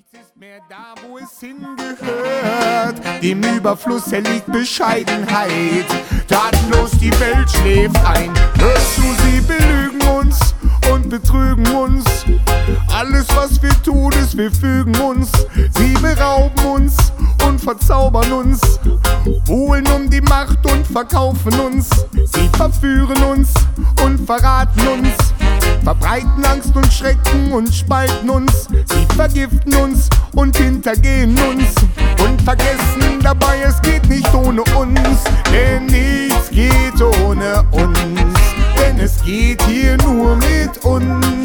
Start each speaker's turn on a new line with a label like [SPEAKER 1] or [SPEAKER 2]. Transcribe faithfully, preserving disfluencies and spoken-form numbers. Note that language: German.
[SPEAKER 1] Nichts ist mehr da, wo es hingehört. Dem Überfluss erliegt Bescheidenheit. Tatenlos die Welt schläft ein. Hörst du, sie belügen uns und betrügen uns. Alles, was wir tun, ist, wir fügen uns. Sie berauben uns und verzaubern uns. Holen um die Macht und verkaufen uns. Sie verführen uns und verraten uns. Verbreiten Angst und Schrecken und spalten uns. Sie vergiften uns und hintergehen uns. Und vergessen dabei, es geht nicht ohne uns. Denn nichts geht ohne uns. Denn es geht hier nur mit uns.